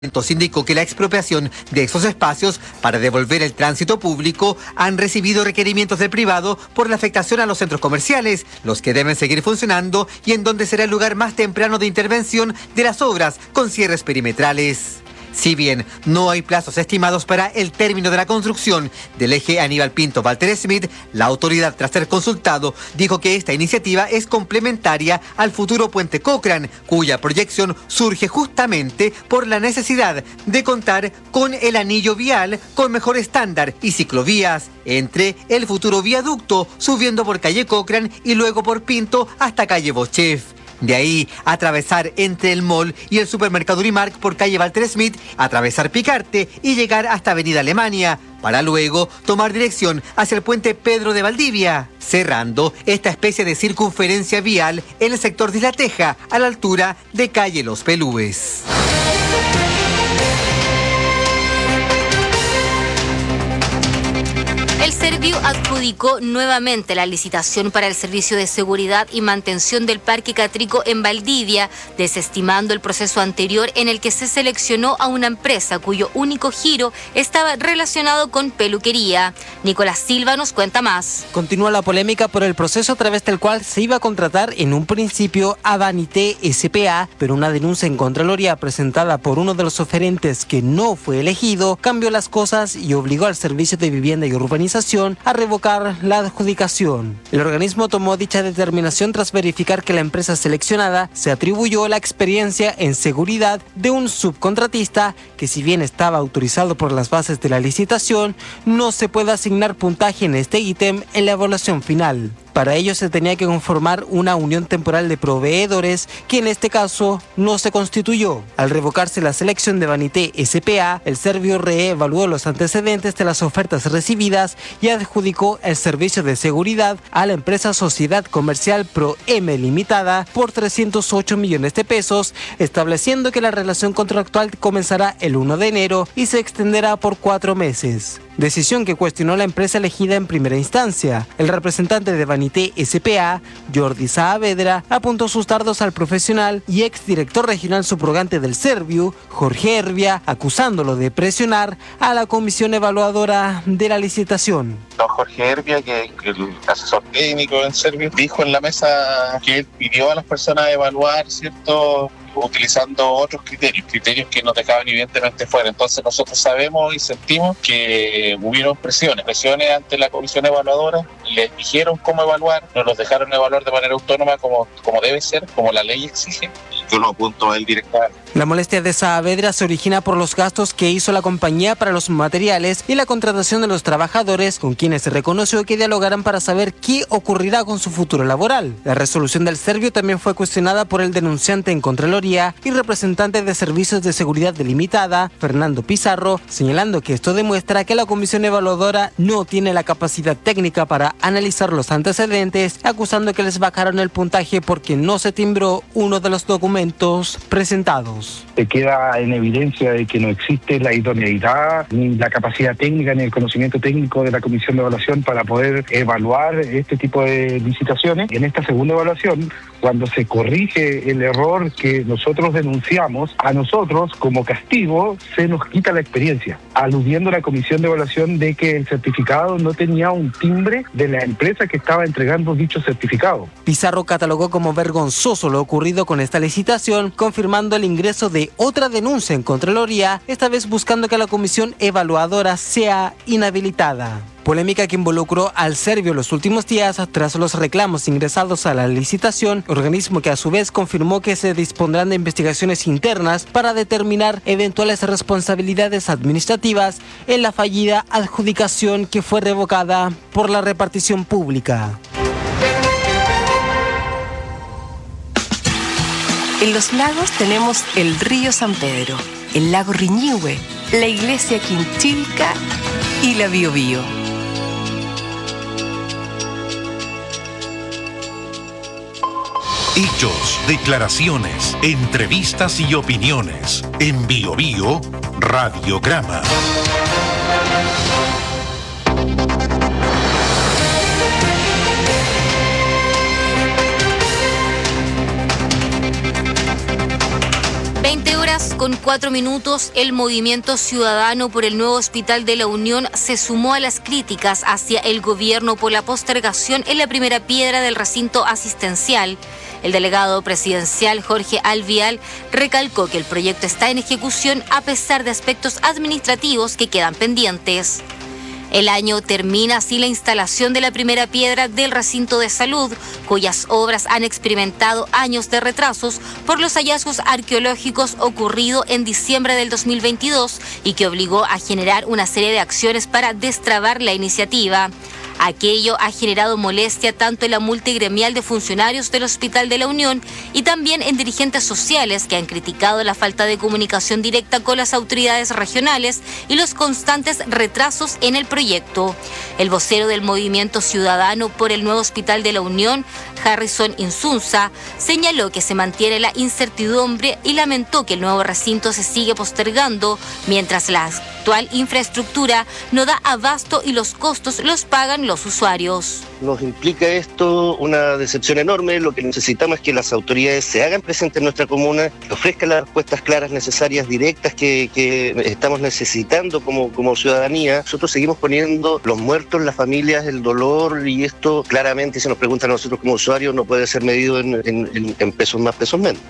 Indicó que la expropiación de esos espacios para devolver el tránsito público han recibido requerimientos del privado por la afectación a los centros comerciales, los que deben seguir funcionando y en donde será el lugar más temprano de intervención de las obras con cierres perimetrales. Si bien no hay plazos estimados para el término de la construcción del eje Aníbal Pinto Walter Smith, la autoridad, tras ser consultado, dijo que esta iniciativa es complementaria al futuro puente Cochrane, cuya proyección surge justamente por la necesidad de contar con el anillo vial con mejor estándar y ciclovías entre el futuro viaducto subiendo por calle Cochrane y luego por Pinto hasta calle Bochef. De ahí, atravesar entre el mall y el supermercado Urimark por calle Walter Smith, atravesar Picarte y llegar hasta avenida Alemania, para luego tomar dirección hacia el puente Pedro de Valdivia, cerrando esta especie de circunferencia vial en el sector de Isla Teja, a la altura de calle Los Pelúes. El Serviu adjudicó nuevamente la licitación para el servicio de seguridad y mantención del Parque Catrico en Valdivia, desestimando el proceso anterior en el que se seleccionó a una empresa cuyo único giro estaba relacionado con peluquería. Nicolás Silva nos cuenta más. Continúa la polémica por el proceso a través del cual se iba a contratar en un principio a Vanité S.p.A., pero una denuncia en Contraloría presentada por uno de los oferentes que no fue elegido cambió las cosas y obligó al Servicio de Vivienda y Urbanización a revocar la adjudicación. El organismo tomó dicha determinación tras verificar que la empresa seleccionada se atribuyó la experiencia en seguridad de un subcontratista que, si bien estaba autorizado por las bases de la licitación, no se puede asignar puntaje en este ítem en la evaluación final. Para ello se tenía que conformar una unión temporal de proveedores que en este caso no se constituyó. Al revocarse la selección de Vanité S.p.A., el Serviu reevaluó los antecedentes de las ofertas recibidas y adjudicó el servicio de seguridad a la empresa Sociedad Comercial Pro M Limitada por 308 millones de pesos, estableciendo que la relación contractual comenzará el 1 de enero y se extenderá por 4 meses. Decisión que cuestionó la empresa elegida en primera instancia. El representante de Vanité S.p.A., Jordi Saavedra, apuntó sus dardos al profesional y exdirector regional subrogante del Serviu, Jorge Herbia, acusándolo de presionar a la comisión evaluadora de la licitación. Don Jorge Herbia, que el asesor técnico en Serviu, dijo en la mesa que él pidió a las personas evaluar, ¿cierto?, utilizando otros criterios que nos dejaban evidentemente fuera. Entonces nosotros sabemos y sentimos que hubieron presiones ante la comisión evaluadora, les dijeron cómo evaluar, nos los dejaron evaluar de manera autónoma como debe ser, como la ley exige. Yo lo apunto a él directamente. La molestia de Saavedra se origina por los gastos que hizo la compañía para los materiales y la contratación de los trabajadores, con quienes se reconoció que dialogarán para saber qué ocurrirá con su futuro laboral. La resolución del Serviu también fue cuestionada por el denunciante en Contraloría y representante de Servicios de Seguridad Delimitada, Fernando Pizarro, señalando que esto demuestra que la comisión evaluadora no tiene la capacidad técnica para analizar los antecedentes, acusando que les bajaron el puntaje porque no se timbró uno de los documentos presentados. Se queda en evidencia de que no existe la idoneidad, ni la capacidad técnica, ni el conocimiento técnico de la comisión de evaluación para poder evaluar este tipo de licitaciones. En esta segunda evaluación, cuando se corrige el error que nosotros denunciamos, a nosotros como castigo se nos quita la experiencia, aludiendo a la comisión de evaluación de que el certificado no tenía un timbre de la empresa que estaba entregando dicho certificado. Pizarro catalogó como vergonzoso lo ocurrido con esta licitación, confirmando el ingreso de otra denuncia en Contraloría, esta vez buscando que la comisión evaluadora sea inhabilitada. Polémica que involucró al Serviu los últimos días tras los reclamos ingresados a la licitación, organismo que a su vez confirmó que se dispondrán de investigaciones internas para determinar eventuales responsabilidades administrativas en la fallida adjudicación que fue revocada por la repartición pública. En Los Lagos tenemos el río San Pedro, el lago Riñihue, la iglesia Quinchilca y la Biobío. Hechos, declaraciones, entrevistas y opiniones. En Biobío, Radiograma. 10:04, el Movimiento Ciudadano por el Nuevo Hospital de la Unión se sumó a las críticas hacia el gobierno por la postergación en la primera piedra del recinto asistencial. El delegado presidencial Jorge Alvial recalcó que el proyecto está en ejecución a pesar de aspectos administrativos que quedan pendientes. El año termina así la instalación de la primera piedra del recinto de salud, cuyas obras han experimentado años de retrasos por los hallazgos arqueológicos ocurridos en diciembre del 2022 y que obligó a generar una serie de acciones para destrabar la iniciativa. Aquello ha generado molestia tanto en la multigremial de funcionarios del Hospital de la Unión y también en dirigentes sociales que han criticado la falta de comunicación directa con las autoridades regionales y los constantes retrasos en el proyecto. El vocero del Movimiento Ciudadano por el Nuevo Hospital de la Unión, Harrison Insunza, señaló que se mantiene la incertidumbre y lamentó que el nuevo recinto se sigue postergando mientras la actual infraestructura no da abasto y los costos los pagan los usuarios. Nos implica esto una decepción enorme. Lo que necesitamos es que las autoridades se hagan presentes en nuestra comuna, que ofrezcan las respuestas claras, necesarias, directas que estamos necesitando como ciudadanía. Nosotros seguimos poniendo los muertos, las familias, el dolor, y esto claramente, si nos preguntan a nosotros como usuarios, no puede ser medido en pesos más, pesos menos.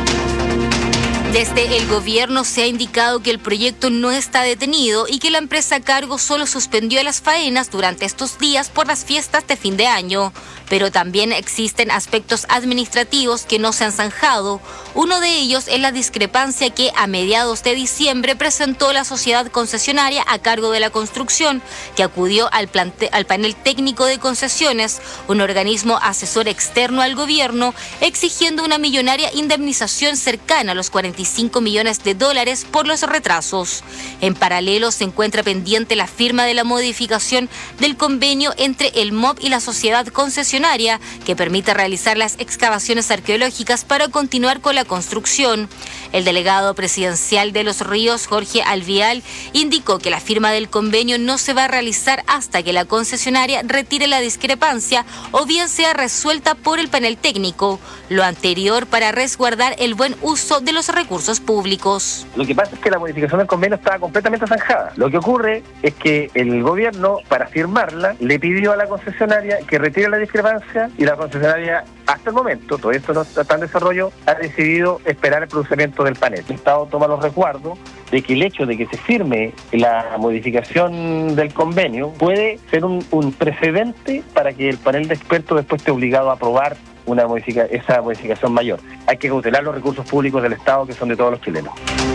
Desde el gobierno se ha indicado que el proyecto no está detenido y que la empresa a cargo solo suspendió las faenas durante estos días por las fiestas de fin de año. Pero también existen aspectos administrativos que no se han zanjado. Uno de ellos es la discrepancia que a mediados de diciembre presentó la sociedad concesionaria a cargo de la construcción, que acudió al panel técnico de concesiones, un organismo asesor externo al gobierno, exigiendo una millonaria indemnización cercana a los 45 millones de dólares por los retrasos. En paralelo se encuentra pendiente la firma de la modificación del convenio entre el MOB y la sociedad concesionaria, que permite realizar las excavaciones arqueológicas para continuar con la construcción. El delegado presidencial de Los Ríos, Jorge Alvial, indicó que la firma del convenio no se va a realizar hasta que la concesionaria retire la discrepancia o bien sea resuelta por el panel técnico, lo anterior para resguardar el buen uso de los recursos públicos. Lo que pasa es que la modificación del convenio estaba completamente zanjada. Lo que ocurre es que el gobierno, para firmarla, le pidió a la concesionaria que retire la discrepancia, y la concesionaria, hasta el momento, todo esto no está en desarrollo, ha decidido esperar el pronunciamiento del panel. El Estado toma los resguardos de que el hecho de que se firme la modificación del convenio puede ser un precedente para que el panel de expertos después esté obligado a aprobar esa modificación mayor. Hay que cautelar los recursos públicos del Estado, que son de todos los chilenos.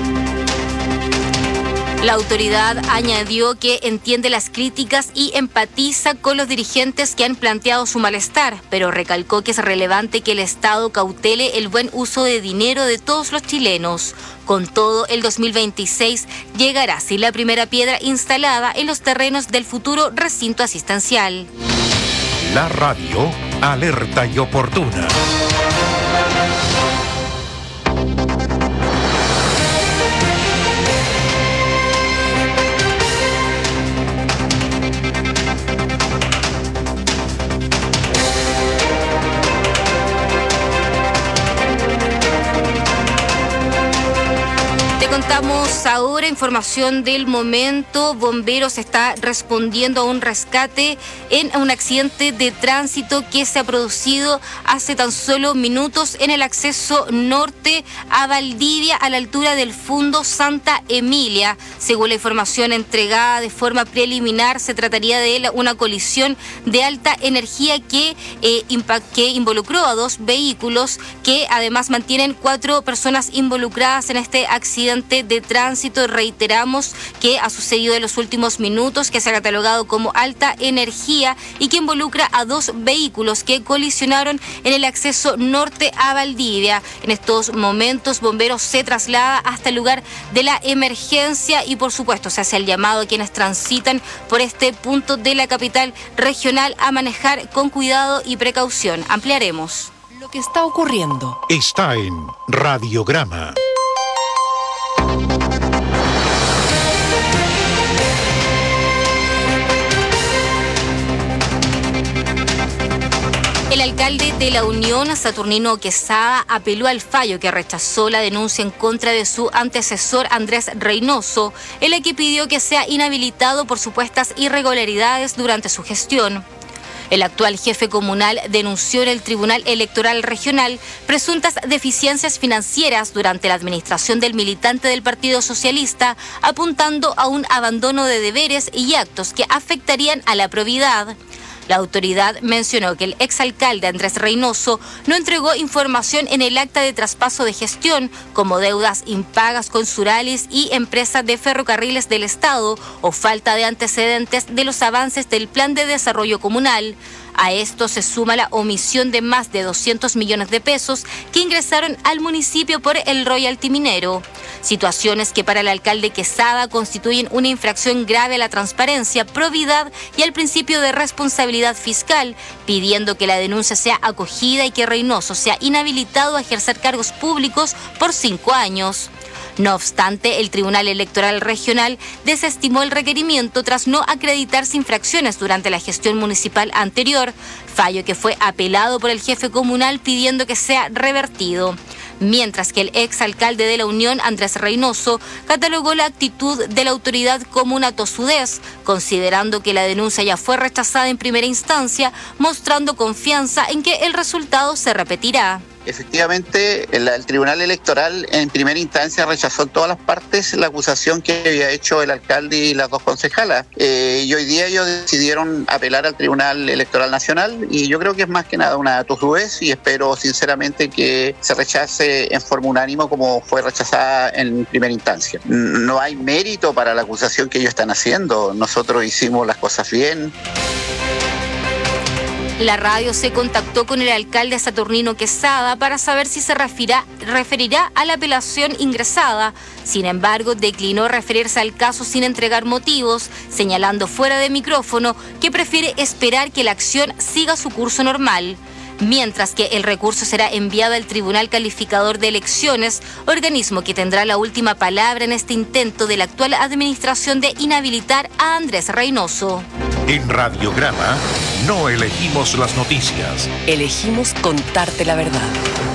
La autoridad añadió que entiende las críticas y empatiza con los dirigentes que han planteado su malestar, pero recalcó que es relevante que el Estado cautele el buen uso de dinero de todos los chilenos. Con todo, el 2026 llegará así la primera piedra instalada en los terrenos del futuro recinto asistencial. La radio, alerta y oportuna. Contamos ahora información del momento. Bomberos está respondiendo a un rescate en un accidente de tránsito que se ha producido hace tan solo minutos en el acceso norte a Valdivia, a la altura del Fundo Santa Emilia. Según la información entregada de forma preliminar, se trataría de una colisión de alta energía que involucró a 2 vehículos, que además mantienen 4 personas involucradas en este accidente de tránsito. Reiteramos que ha sucedido en los últimos minutos, que se ha catalogado como alta energía y que involucra a 2 vehículos que colisionaron en el acceso norte a Valdivia. En estos momentos, bomberos se traslada hasta el lugar de la emergencia y, por supuesto, se hace el llamado a quienes transitan por este punto de la capital regional a manejar con cuidado y precaución. Ampliaremos lo que está ocurriendo. Está en Radiograma. El alcalde alcalde de La Unión, Saturnino Quesada, apeló al fallo que rechazó la denuncia en contra de su antecesor Andrés Reynoso, en la que pidió que sea inhabilitado por supuestas irregularidades durante su gestión. El actual jefe comunal denunció en el Tribunal Electoral Regional presuntas deficiencias financieras durante la administración del militante del Partido Socialista, apuntando a un abandono de deberes y actos que afectarían a la probidad. La autoridad mencionó que el exalcalde Andrés Reynoso no entregó información en el acta de traspaso de gestión, como deudas impagas con Suralis y empresas de ferrocarriles del Estado, o falta de antecedentes de los avances del Plan de Desarrollo Comunal. A esto se suma la omisión de más de 200 millones de pesos que ingresaron al municipio por el royalty minero. Situaciones que para el alcalde Quesada constituyen una infracción grave a la transparencia, probidad y al principio de responsabilidad fiscal, pidiendo que la denuncia sea acogida y que Reynoso sea inhabilitado a ejercer cargos públicos por 5 años. No obstante, el Tribunal Electoral Regional desestimó el requerimiento tras no acreditarse infracciones durante la gestión municipal anterior, fallo que fue apelado por el jefe comunal pidiendo que sea revertido. Mientras que el exalcalde de La Unión, Andrés Reynoso, catalogó la actitud de la autoridad como una tosudez, considerando que la denuncia ya fue rechazada en primera instancia, mostrando confianza en que el resultado se repetirá. Efectivamente, el Tribunal Electoral en primera instancia rechazó en todas las partes la acusación que había hecho el alcalde y las dos concejalas. Y hoy día ellos decidieron apelar al Tribunal Electoral Nacional y yo creo que es más que nada una tosudez y espero sinceramente que se rechace en forma unánime como fue rechazada en primera instancia. No hay mérito para la acusación que ellos están haciendo. Nosotros hicimos las cosas bien. La radio se contactó con el alcalde Saturnino Quesada para saber si se referirá a la apelación ingresada. Sin embargo, declinó referirse al caso sin entregar motivos, señalando fuera de micrófono que prefiere esperar que la acción siga su curso normal. Mientras que el recurso será enviado al Tribunal Calificador de Elecciones, organismo que tendrá la última palabra en este intento de la actual administración de inhabilitar a Andrés Reynoso. En Radiograma no elegimos las noticias. Elegimos contarte la verdad.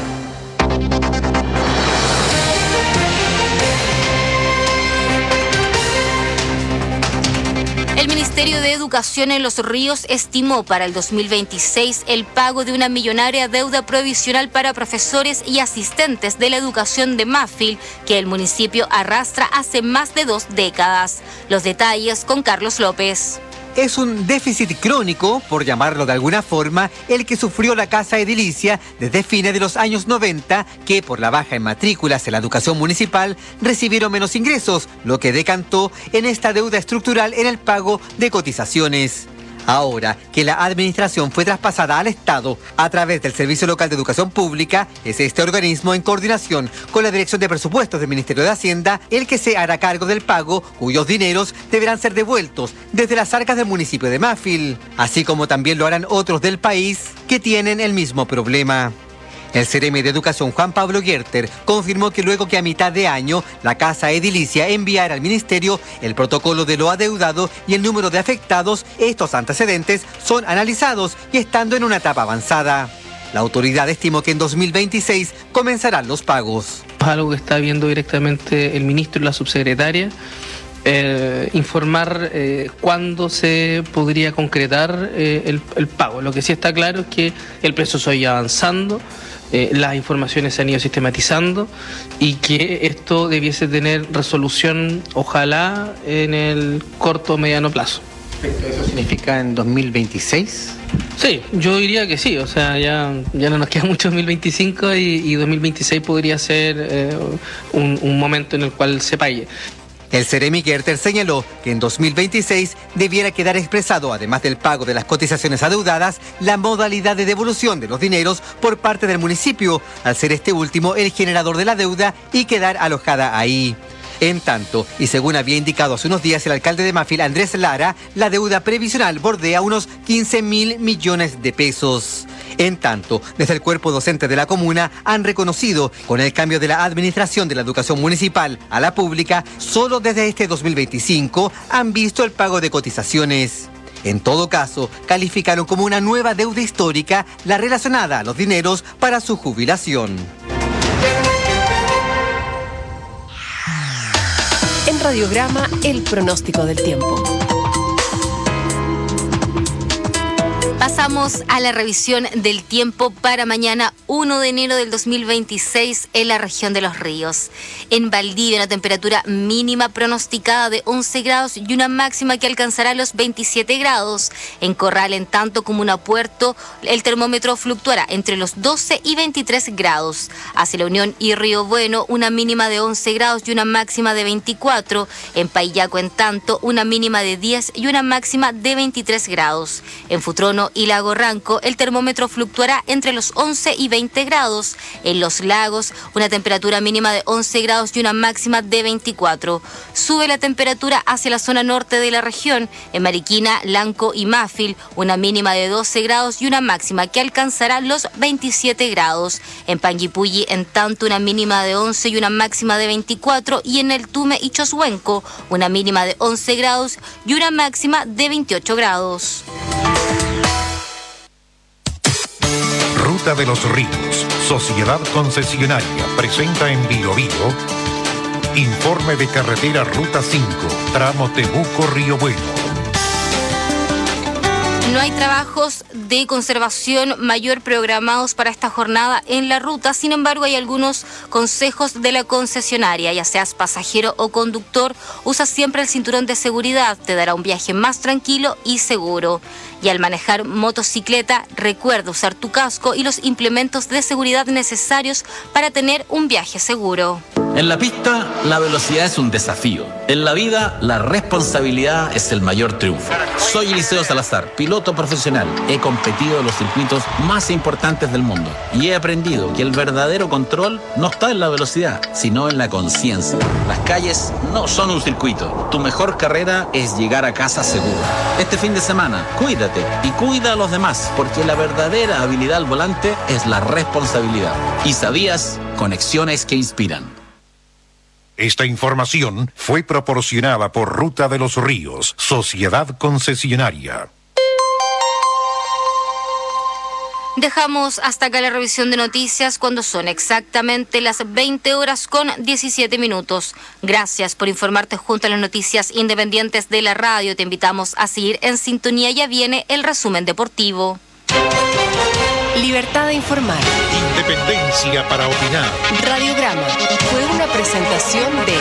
El Ministerio de Educación en Los Ríos estimó para el 2026 el pago de una millonaria deuda provisional para profesores y asistentes de la educación de Mafil, que el municipio arrastra hace más de 2 décadas. Los detalles con Carlos López. Es un déficit crónico, por llamarlo de alguna forma, el que sufrió la Casa Edilicia desde fines de los años 90, que por la baja en matrículas en la educación municipal recibieron menos ingresos, lo que decantó en esta deuda estructural en el pago de cotizaciones. Ahora que la administración fue traspasada al Estado a través del Servicio Local de Educación Pública, es este organismo, en coordinación con la Dirección de Presupuestos del Ministerio de Hacienda, el que se hará cargo del pago, cuyos dineros deberán ser devueltos desde las arcas del municipio de Mafil, así como también lo harán otros del país que tienen el mismo problema. El Ceremi de Educación, Juan Pablo Gerter, confirmó que luego que a mitad de año la Casa Edilicia enviara al Ministerio el protocolo de lo adeudado y el número de afectados, estos antecedentes son analizados y estando en una etapa avanzada. La autoridad estimó que en 2026 comenzarán los pagos. Algo que está viendo directamente el ministro y la subsecretaria. Informar cuándo se podría concretar el pago. Lo que sí está claro es que el proceso sigue avanzando, las informaciones se han ido sistematizando y que esto debiese tener resolución, ojalá, en el corto o mediano plazo. ¿Eso significa en 2026? Sí, yo diría que sí, o sea, ya no nos queda mucho 2025 y 2026 podría ser un momento en el cual se pague. El Ceremi Gerter señaló que en 2026 debiera quedar expresado, además del pago de las cotizaciones adeudadas, la modalidad de devolución de los dineros por parte del municipio, al ser este último el generador de la deuda y quedar alojada ahí. En tanto, y según había indicado hace unos días el alcalde de Mafil, Andrés Lara, la deuda previsional bordea unos 15.000 millones de pesos. En tanto, desde el cuerpo docente de la comuna han reconocido, con el cambio de la administración de la educación municipal a la pública, solo desde este 2025 han visto el pago de cotizaciones. En todo caso, calificaron como una nueva deuda histórica la relacionada a los dineros para su jubilación. En Radiograma, el pronóstico del tiempo. Pasamos a la revisión del tiempo para mañana 1 de enero del 2026 en la región de Los Ríos. En Valdivia, una temperatura mínima pronosticada de 11 grados y una máxima que alcanzará los 27 grados. En Corral, en tanto, Comuna Puerto, el termómetro fluctuará entre los 12 y 23 grados. Hacia La Unión y Río Bueno, una mínima de 11 grados y una máxima de 24. En Paillaco, en tanto, una mínima de 10 y una máxima de 23 grados. En Futrono y Lago Ranco, el termómetro fluctuará entre los 11 y 20 grados. En Los Lagos, una temperatura mínima de 11 grados y una máxima de 24. Sube la temperatura hacia la zona norte de la región. En Mariquina, Lanco y Mafil, una mínima de 12 grados y una máxima que alcanzará los 27 grados. En Panguipulli, en tanto, una mínima de 11 y una máxima de 24. Y en El Tume y Choshuenco, una mínima de 11 grados y una máxima de 28 grados. Ruta de los Ríos, Sociedad Concesionaria, presenta en Bio Bio informe de carretera Ruta 5, tramo Temuco-Río Bueno. No hay trabajos de conservación mayor programados para esta jornada en la ruta. Sin embargo, hay algunos consejos de la concesionaria. Ya seas pasajero o conductor, usa siempre el cinturón de seguridad. Te dará un viaje más tranquilo y seguro. Y al manejar motocicleta, recuerda usar tu casco y los implementos de seguridad necesarios para tener un viaje seguro. En la pista, la velocidad es un desafío. En la vida, la responsabilidad es el mayor triunfo. Soy Eliseo Salazar, piloto profesional. He competido en los circuitos más importantes del mundo y he aprendido que el verdadero control no está en la velocidad, sino en la conciencia. Las calles no son un circuito. Tu mejor carrera es llegar a casa seguro. Este fin de semana, cuídate y cuida a los demás, porque la verdadera habilidad al volante es la responsabilidad. ¿Y sabías? Conexiones que inspiran. Esta información fue proporcionada por Ruta de los Ríos, Sociedad Concesionaria. Dejamos hasta acá la revisión de noticias cuando son exactamente las 20 horas con 17 minutos. Gracias por informarte junto a las noticias independientes de la radio. Te invitamos a seguir en sintonía. Ya viene el resumen deportivo. Libertad de informar. Independencia para opinar. Radiograma fue una presentación de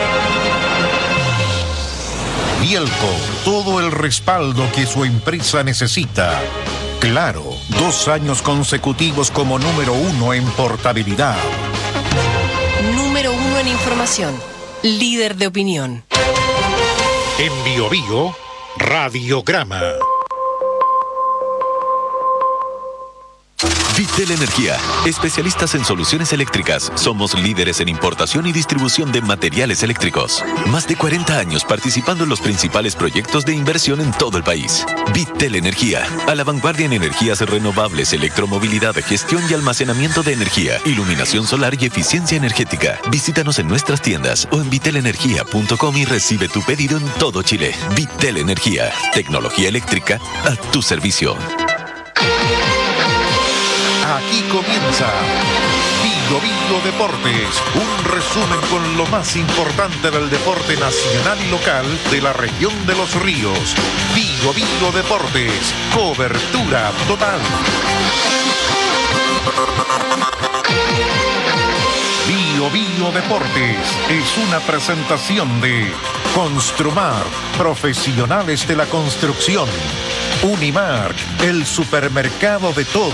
Bielco, todo el respaldo que su empresa necesita. Claro, 2 años consecutivos como número 1 en portabilidad. Número 1 en información. Líder de opinión. En Bio Bio, Radiograma. Vitel Energía, especialistas en soluciones eléctricas. Somos líderes en importación y distribución de materiales eléctricos. Más de 40 años participando en los principales proyectos de inversión en todo el país. Vitel Energía, a la vanguardia en energías renovables, electromovilidad, gestión y almacenamiento de energía, iluminación solar y eficiencia energética. Visítanos en nuestras tiendas o en vitelenergia.com y recibe tu pedido en todo Chile. Vitel Energía, tecnología eléctrica a tu servicio. Aquí comienza Bio Bio Deportes, un resumen con lo más importante del deporte nacional y local de la región de Los Ríos. Bio Bio Deportes, cobertura total. Bio Bio Deportes es una presentación de Construmar, profesionales de la construcción. Unimark, el supermercado de todos.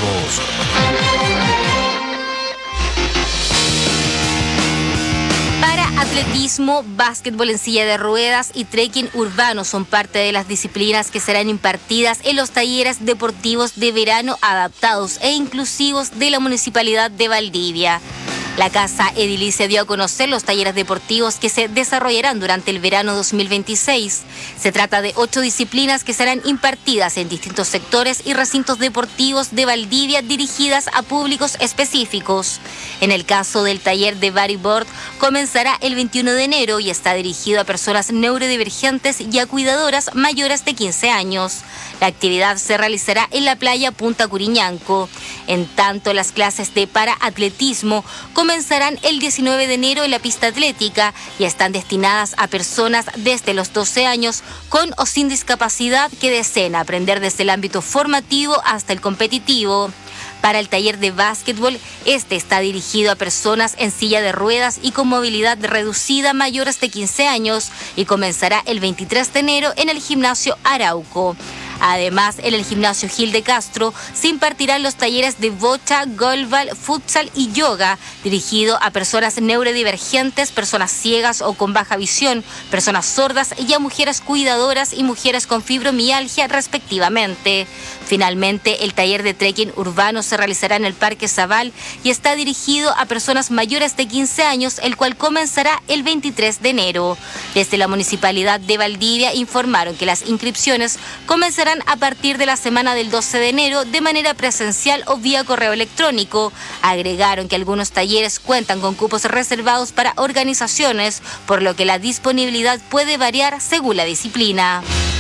Para atletismo, básquetbol en silla de ruedas y trekking urbano son parte de las disciplinas que serán impartidas en los talleres deportivos de verano adaptados e inclusivos de la Municipalidad de Valdivia. La Casa Edilicia dio a conocer los talleres deportivos que se desarrollarán durante el verano 2026. Se trata de 8 disciplinas que serán impartidas en distintos sectores y recintos deportivos de Valdivia dirigidas a públicos específicos. En el caso del taller de bodyboard, comenzará el 21 de enero y está dirigido a personas neurodivergentes y a cuidadoras mayores de 15 años. La actividad se realizará en la playa Punta Curiñanco. En tanto, las clases de paraatletismo comenzarán el 19 de enero en la pista atlética y están destinadas a personas desde los 12 años con o sin discapacidad que deseen aprender desde el ámbito formativo hasta el competitivo. Para el taller de básquetbol, este está dirigido a personas en silla de ruedas y con movilidad reducida mayores de 15 años y comenzará el 23 de enero en el gimnasio Arauco. Además, en el gimnasio Gil de Castro se impartirán los talleres de bocha, golbal, futsal y yoga, dirigido a personas neurodivergentes, personas ciegas o con baja visión, personas sordas y a mujeres cuidadoras y mujeres con fibromialgia, respectivamente. Finalmente, el taller de trekking urbano se realizará en el Parque Zabal y está dirigido a personas mayores de 15 años, el cual comenzará el 23 de enero. Desde la Municipalidad de Valdivia informaron que las inscripciones comenzarán a partir de la semana del 12 de enero de manera presencial o vía correo electrónico. Agregaron que algunos talleres cuentan con cupos reservados para organizaciones, por lo que la disponibilidad puede variar según la disciplina.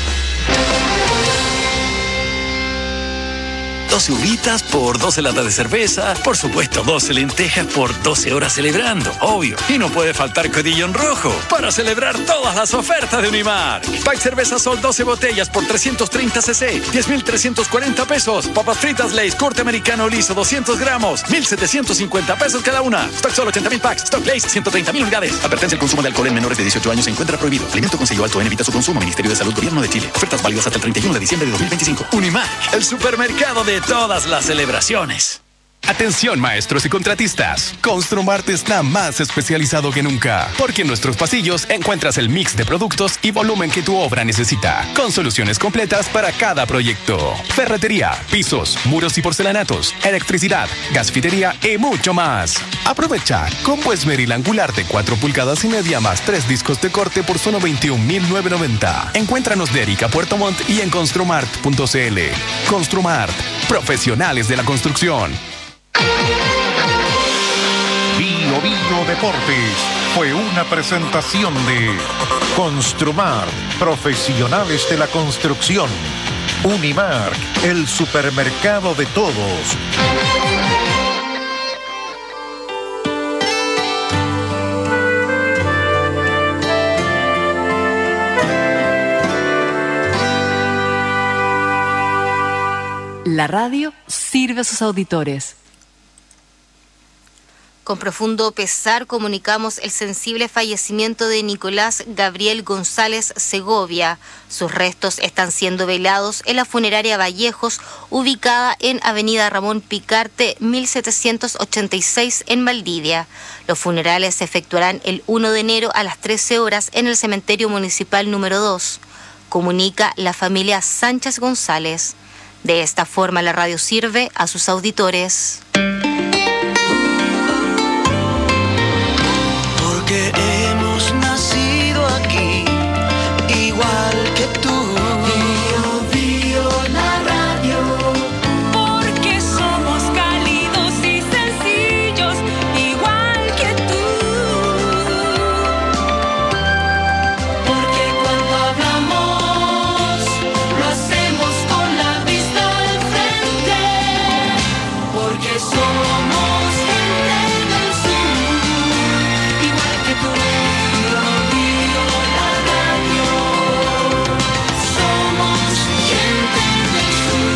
12 uvitas por 12 latas de cerveza, por supuesto 12 lentejas por 12 horas celebrando, obvio. Y no puede faltar codillón rojo para celebrar todas las ofertas de Unimar. Pack Cerveza Sol 12 botellas por 330 cc, 10,340 pesos. Papas fritas Lay's corte americano liso 200 gramos, 1,750 pesos cada una. Stock Sol 80,000 packs, Stock Lay's 130,000 unidades. Advertencia: el consumo de alcohol en menores de 18 años se encuentra prohibido. Alimento con sello alto en, evita su consumo. Ministerio de Salud, Gobierno de Chile. Ofertas válidas hasta el 31 de diciembre de 2025. Unimar, el supermercado de todas las celebraciones. Atención, maestros y contratistas. Construmart está más especializado que nunca, porque en nuestros pasillos encuentras el mix de productos y volumen que tu obra necesita, con soluciones completas para cada proyecto. Ferretería, pisos, muros y porcelanatos, electricidad, gasfitería y mucho más. Aprovecha combo esmeril angular de 4 pulgadas y media más 3 discos de corte por solo 21,990. Encuéntranos de Erika Puerto Montt y en construmart.cl. Construmart, profesionales de la construcción. Bio Bio Deportes fue una presentación de Construmar, profesionales de la construcción. Unimark, el supermercado de todos. La radio sirve a sus auditores. Con profundo pesar comunicamos el sensible fallecimiento de Nicolás Gabriel González Segovia. Sus restos están siendo velados en la funeraria Vallejos, ubicada en Avenida Ramón Picarte, 1786 en Valdivia. Los funerales se efectuarán el 1 de enero a las 13 horas en el cementerio municipal número 2. Comunica la familia Sánchez González. De esta forma, la radio sirve a sus auditores. Porque hemos nacido aquí, igual que tú. Bio, Bio, la radio. Porque somos cálidos y sencillos, igual que tú. Porque cuando hablamos, lo hacemos con la vista al frente. Porque somos gente del sur, igual que tú. Bio, Bio, la radio. Somos gente del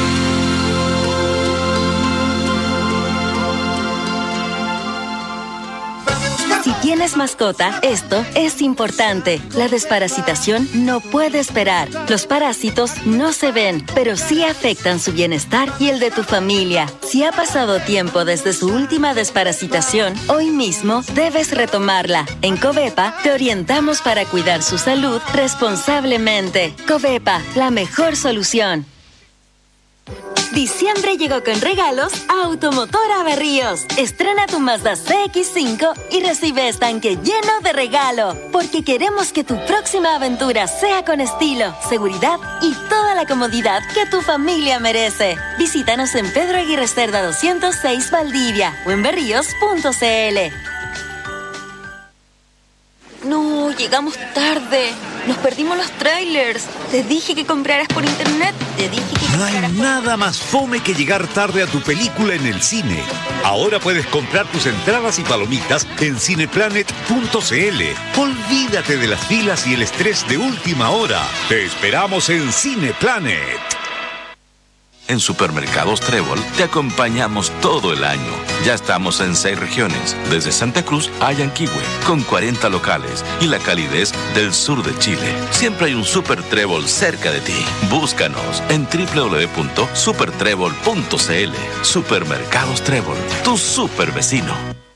Si tienes mascota, esto es importante. La desparasitación no puede esperar. Los parásitos no se ven, pero sí afectan su bienestar y el de tu familia. Si ha pasado tiempo desde su última desparasitación, hoy mismo debes retomarla. En Covepa te orientamos para cuidar su salud responsablemente. Covepa, la mejor solución. Diciembre llegó con regalos a Automotora Berríos. Estrena tu Mazda CX-5 y recibe estanque lleno de regalo. Porque queremos que tu próxima aventura sea con estilo, seguridad y toda la comodidad que tu familia merece. Visítanos en Pedro Aguirre Cerda 206 Valdivia o en berríos.cl. No, llegamos tarde. Nos perdimos los trailers. Te dije que compraras por internet. Te dije que No hay nada más fome que llegar tarde a tu película en el cine. Ahora puedes comprar tus entradas y palomitas en cineplanet.cl. Olvídate de las filas y el estrés de última hora. Te esperamos en Cineplanet. En Supermercados Trébol te acompañamos todo el año. Ya estamos en 6 regiones, desde Santa Cruz a Yanquihue, con 40 locales y la calidez del sur de Chile. Siempre hay un Super Trébol cerca de ti. Búscanos en www.supertrébol.cl. Supermercados Trébol, tu super vecino.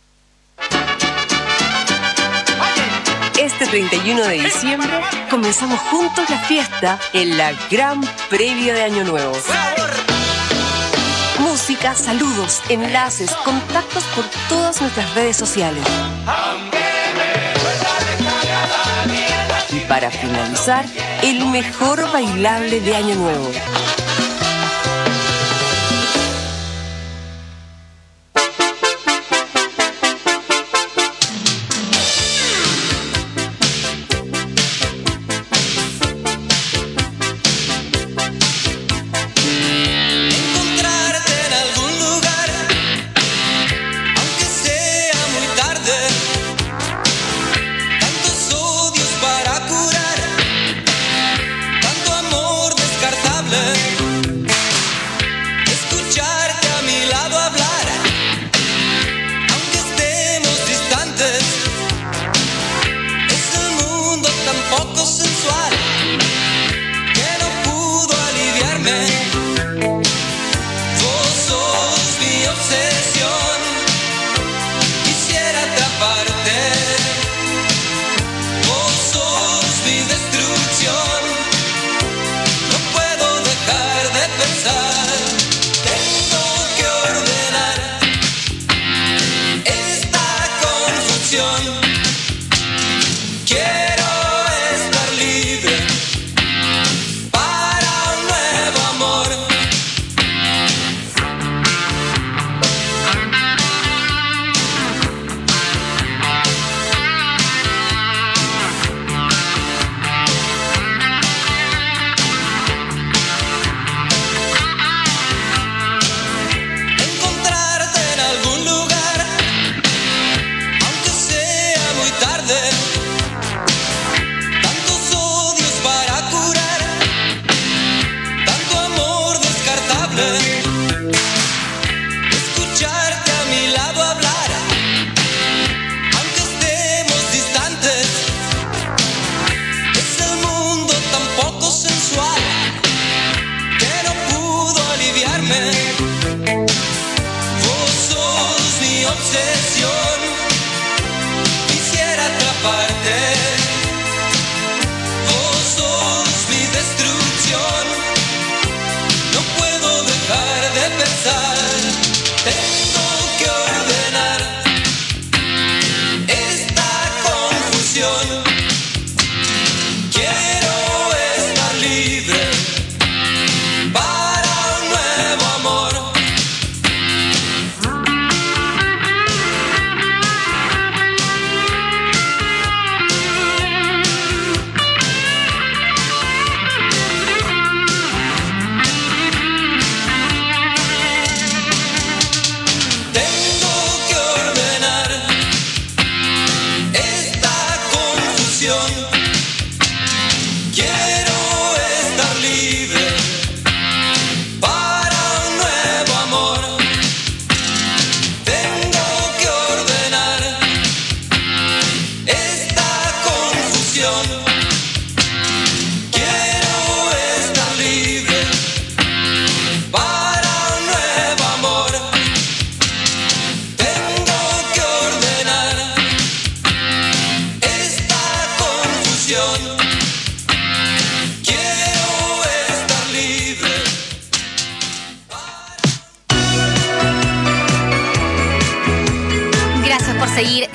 Este 31 de diciembre comenzamos juntos la fiesta en la Gran Previa de Año Nuevo. Música, saludos, enlaces, contactos por todas nuestras redes sociales. Y para finalizar, el mejor bailable de Año Nuevo. Para curar tanto amor descartable.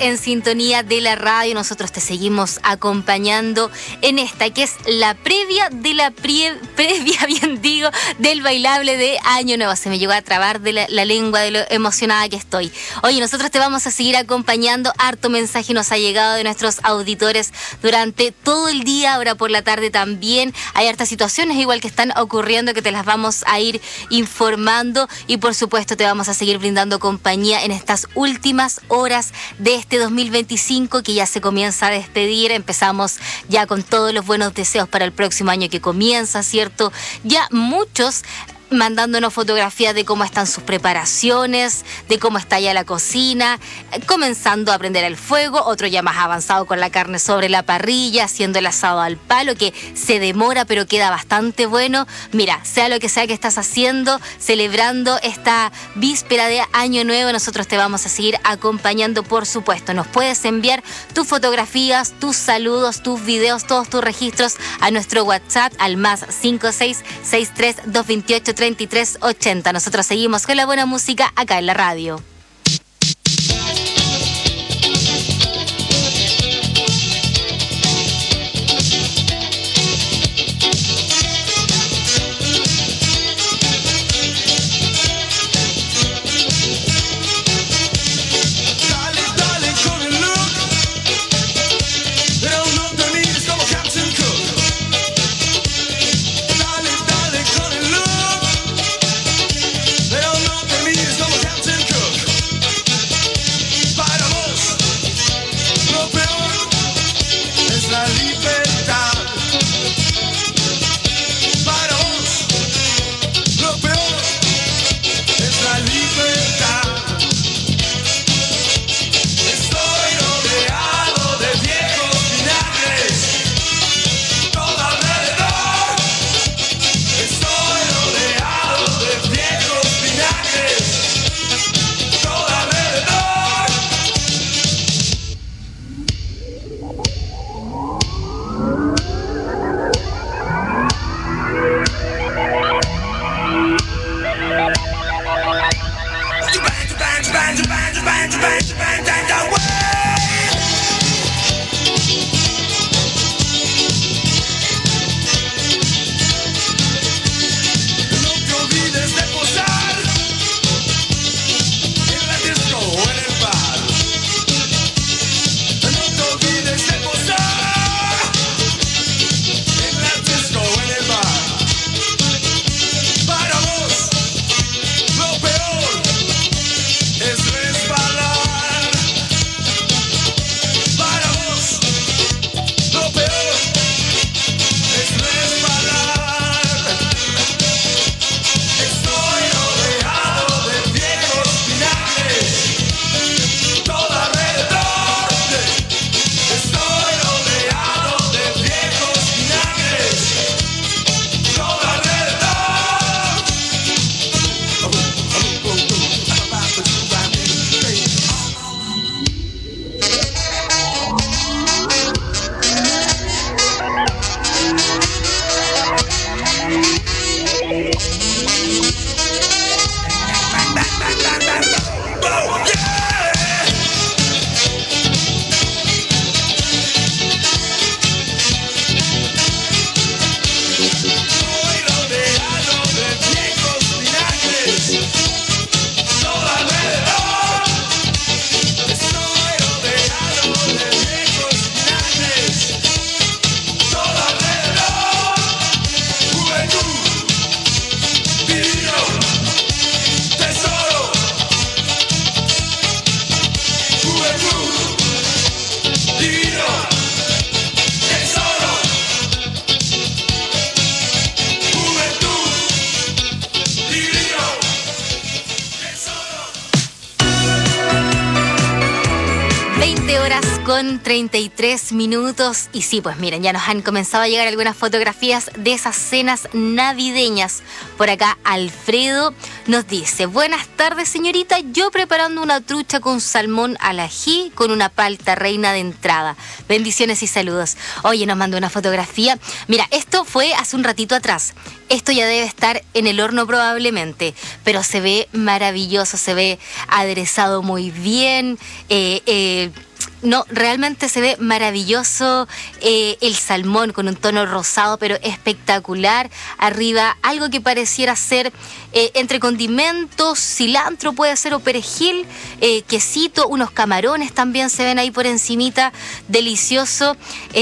en sintonía de la radio. Nosotros te seguimos acompañando en esta que es la previa de la previa, bien digo, del bailable de Año Nuevo. Se me llegó a trabar de la lengua de lo emocionada que estoy. Oye, nosotros te vamos a seguir acompañando. Harto mensaje nos ha llegado de nuestros auditores durante todo el día. Ahora por la tarde también hay hartas situaciones igual que están ocurriendo que te las vamos a ir informando, y por supuesto te vamos a seguir brindando compañía en estas últimas horas de este 2025 que ya se comienza a despedir. Empezamos ya con todos los buenos deseos para el próximo año que comienza, ¿cierto? Ya muchos mandándonos fotografías de cómo están sus preparaciones, de cómo está ya la cocina, comenzando a prender el fuego, otro ya más avanzado con la carne sobre la parrilla, haciendo el asado al palo, que se demora pero queda bastante bueno. Mira, sea lo que sea que estás haciendo, celebrando esta víspera de Año Nuevo, nosotros te vamos a seguir acompañando, por supuesto. Nos puedes enviar tus fotografías, tus saludos, tus videos, todos tus registros a nuestro WhatsApp al más 5663-228-3380. Nosotros seguimos con la buena música acá en la radio. Con 33 minutos. Y sí, pues miren, ya nos han comenzado a llegar algunas fotografías de esas cenas navideñas. Por acá Alfredo nos dice: buenas tardes, señorita, yo preparando una trucha con salmón al ají con una palta reina de entrada. Bendiciones y saludos. Oye, nos mandó una fotografía. Mira, esto fue hace un ratito atrás. Esto ya debe estar en el horno probablemente, pero se ve maravilloso, se ve aderezado muy bien. No, realmente se ve maravilloso el salmón con un tono rosado, pero espectacular. Arriba algo que pareciera ser entre condimentos, cilantro puede ser o perejil, quesito, unos camarones también se ven ahí por encimita, delicioso.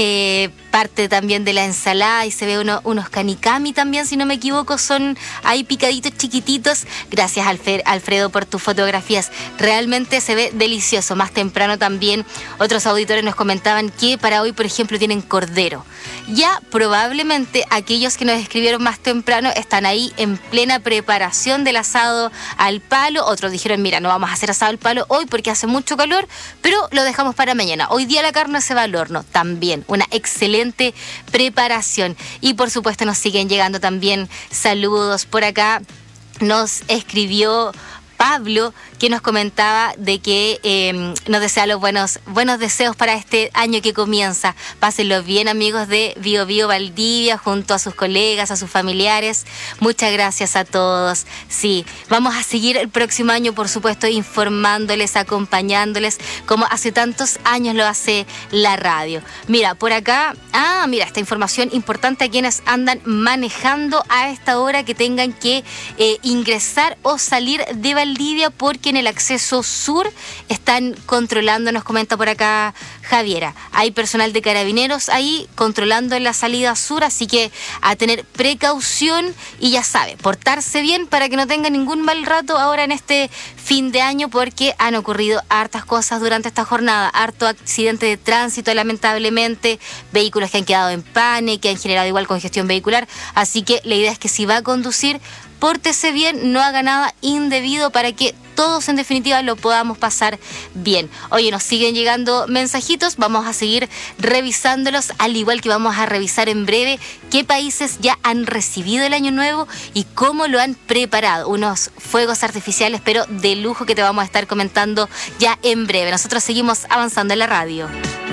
Parte también de la ensalada y se ve unos kanikami también, si no me equivoco, son ahí picaditos chiquititos. Gracias Alfredo por tus fotografías, realmente se ve delicioso. Más temprano también otros auditores nos comentaban que para hoy, por ejemplo, tienen cordero. Ya probablemente aquellos que nos escribieron más temprano están ahí en plena preparación del asado al palo. Otros dijeron, mira, no vamos a hacer asado al palo hoy porque hace mucho calor, pero lo dejamos para mañana. Hoy día la carne se va al horno. También una excelente preparación. Y por supuesto nos siguen llegando también saludos. Por acá nos escribió Pablo, que nos comentaba de que nos desea los buenos deseos para este año que comienza. Pásenlo bien, amigos de Bio Bio Valdivia, junto a sus colegas, a sus familiares. Muchas gracias a todos. Sí, vamos a seguir el próximo año, por supuesto, informándoles, acompañándoles, como hace tantos años lo hace la radio. Mira, por acá, mira, esta información importante a quienes andan manejando a esta hora, que tengan que ingresar o salir de Valdivia, porque en el acceso sur están controlando, nos comenta por acá Javiera. Hay personal de carabineros ahí controlando en la salida sur, así que a tener precaución y ya sabe, portarse bien para que no tenga ningún mal rato ahora en este fin de año, porque han ocurrido hartas cosas durante esta jornada, harto accidente de tránsito lamentablemente, vehículos que han quedado en pane, que han generado igual congestión vehicular, así que la idea es que si va a conducir, pórtese bien, no haga nada indebido para que todos en definitiva lo podamos pasar bien. Oye, nos siguen llegando mensajitos, vamos a seguir revisándolos, al igual que vamos a revisar en breve qué países ya han recibido el año nuevo y cómo lo han preparado. Unos fuegos artificiales, pero de lujo, que te vamos a estar comentando ya en breve. Nosotros seguimos avanzando en la radio.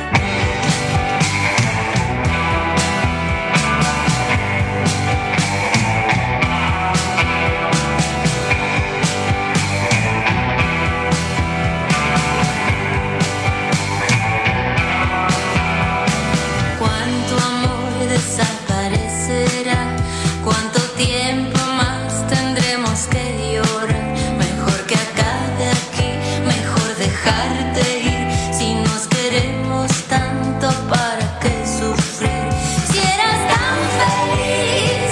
Desaparecerá. ¿Cuánto tiempo más tendremos que llorar? Mejor que acabe aquí, mejor dejarte ir. Si nos queremos tanto, ¿para qué sufrir? Si eras tan feliz,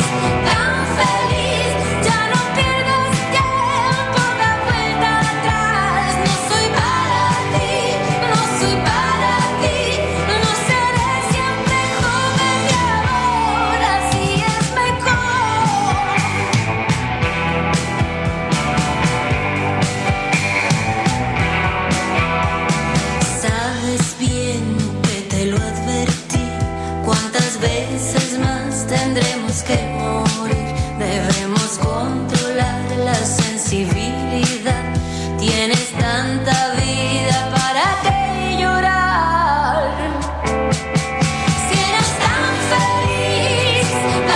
ya no pierdas tiempo, da vuelta atrás. No soy para ti, no soy para ti, no seré siempre joven de ahora, así es mejor. Sabes bien que te lo advertí, cuántas veces más tendremos que morir. Debemos controlar la sensibilidad. Tienes tanta vida, ¿para qué llorar? Si eres tan feliz,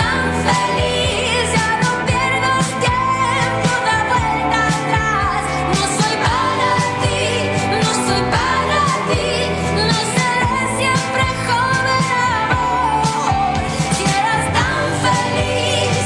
ya no pierdas tiempo, da vuelta atrás. No soy para ti, no soy para ti, no seré siempre joven amor. Si eras tan feliz,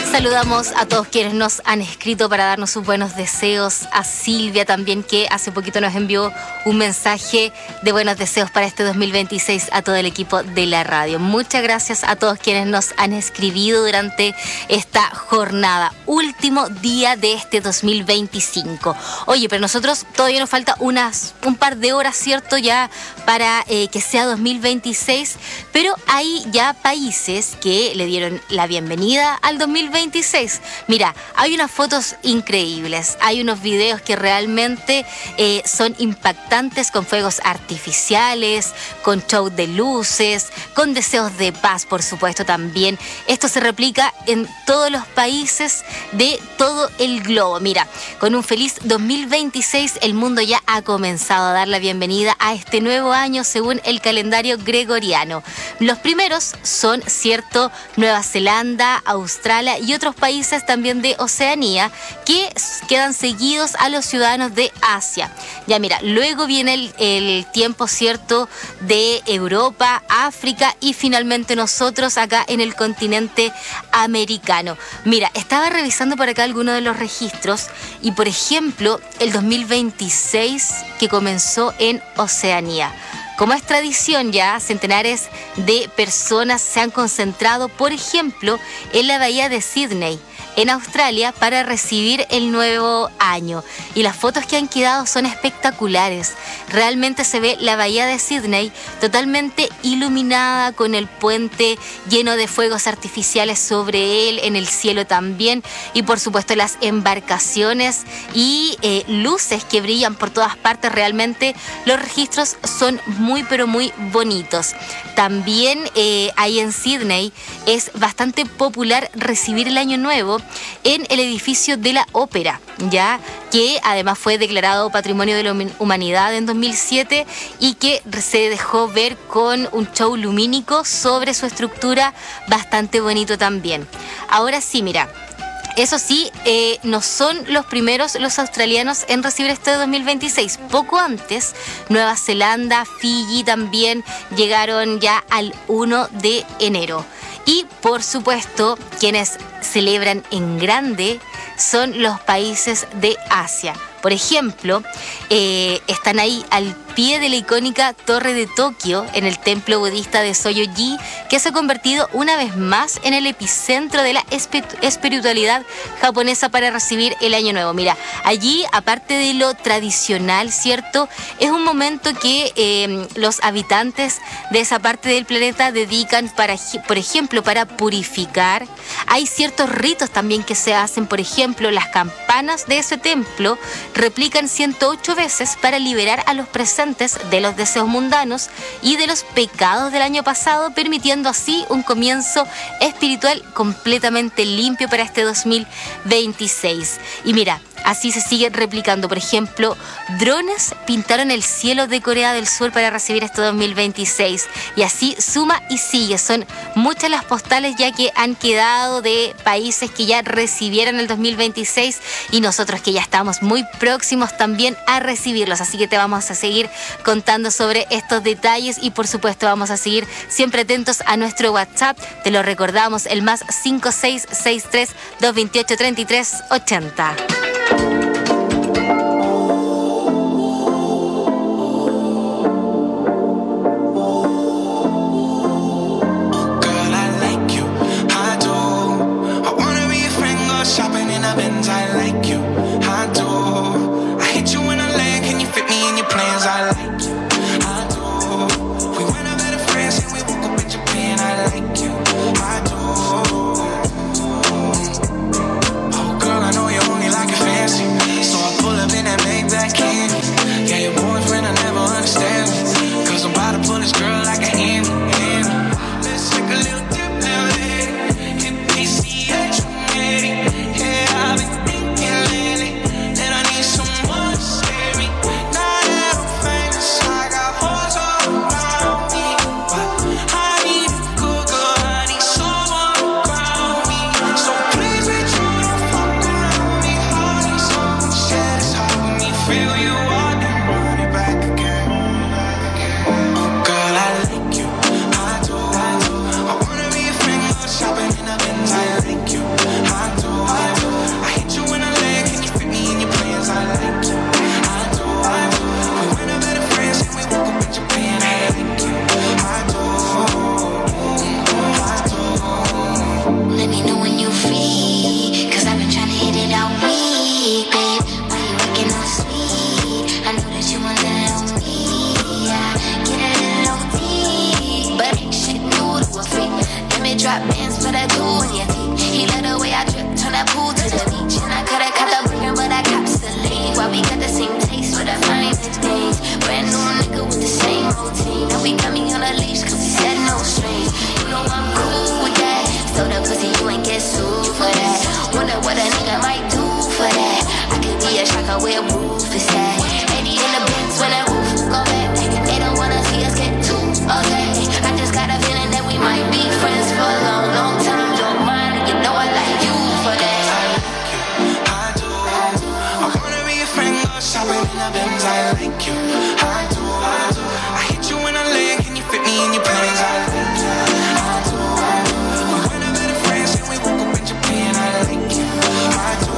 Saludamos a todos quienes nos han escrito para darnos sus buenos deseos, a Silvia también, que hace poquito nos envió un mensaje de buenos deseos para este 2026 a todo el equipo de la radio. Muchas gracias a todos quienes nos han escribido durante esta jornada, último día de este 2025. Oye, pero nosotros todavía nos falta un par de horas, ¿cierto? Ya para que sea 2026, pero hay ya países que le dieron la bienvenida al 2026. Mira, hay unas fotos increíbles, hay unos videos que realmente son impactantes, con fuegos artificiales, con show de luces, con deseos de paz, por supuesto, también. Esto se replica en todos los países de todo el globo. Mira, con un feliz 2026, el mundo ya ha comenzado a dar la bienvenida a este nuevo año según el calendario gregoriano. Los primeros son, cierto, Nueva Zelanda, Australia y otros países también de Oceanía, que quedan seguidos a los ciudadanos de Asia. Ya mira, luego viene el tiempo, cierto, de Europa, África y finalmente nosotros acá en el continente americano. Mira, estaba revisando por acá algunos de los registros y, por ejemplo, el 2026 que comenzó en Oceanía. Como es tradición ya, centenares de personas se han concentrado, por ejemplo, en la bahía de Sydney, en Australia, para recibir el nuevo año. Y las fotos que han quedado son espectaculares. Realmente se ve la bahía de Sydney totalmente iluminada, con el puente lleno de fuegos artificiales sobre él, en el cielo también, y por supuesto las embarcaciones y luces que brillan por todas partes. Realmente los registros son muy pero muy bonitos. También ahí en Sydney es bastante popular recibir el año nuevo en el edificio de la ópera, ya que además fue declarado Patrimonio de la Humanidad en 2007 y que se dejó ver con un show lumínico sobre su estructura bastante bonito también. Ahora sí, mira, eso sí, no son los primeros los australianos en recibir este 2026. Poco antes, Nueva Zelanda, Fiji también llegaron ya al 1 de enero. Y, por supuesto, quienes celebran en grande son los países de Asia. Por ejemplo, están ahí al pie de la icónica Torre de Tokio, en el templo budista de Soyoji, que se ha convertido una vez más en el epicentro de la espiritualidad japonesa para recibir el año nuevo. Mira, allí, aparte de lo tradicional, ¿cierto?, es un momento que los habitantes de esa parte del planeta dedican para, por ejemplo, para purificar. Hay ciertos ritos también que se hacen. Por ejemplo, las campanas de ese templo replican 108 veces para liberar a los presentes de los deseos mundanos y de los pecados del año pasado, permitiendo así un comienzo espiritual completamente limpio para este 2026. Y mira, así se sigue replicando. Por ejemplo, drones pintaron el cielo de Corea del Sur para recibir este 2026. Y así suma y sigue. Son muchas las postales ya que han quedado de países que ya recibieron el 2026 y nosotros que ya estamos muy próximos también a recibirlos. Así que te vamos a seguir contando sobre estos detalles y, por supuesto, vamos a seguir siempre atentos a nuestro WhatsApp. Te lo recordamos, el más 5663-228-3380. Like whole team. Now we got me on a leash cause he said no strings. You know I'm cool with that. So that pussy you ain't get sued for that. Wonder what a nigga might do for that. I could be a shocker where roof is at. 80 in the bins when that roof go back. They don't wanna see us get too okay. I just got a feeling that we might be friends for a long, long time. Don't mind, you know I like you for that. I wanna be a friend, go shopping in the Benz. I like you. I do. I hit you in a leg, can you fit me in your plans? I like you. I do. We went a better friends and we woke up in Japan. I like you. I do.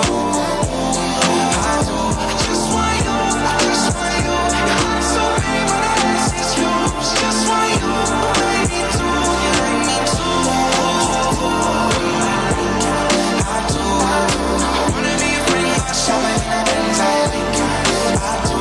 Just want you. Your heart's so big, but the ass is yours. Just want you. I need to. You like me too. I do. I wanna be a friend, go shopping in the Benz. I like you. I do.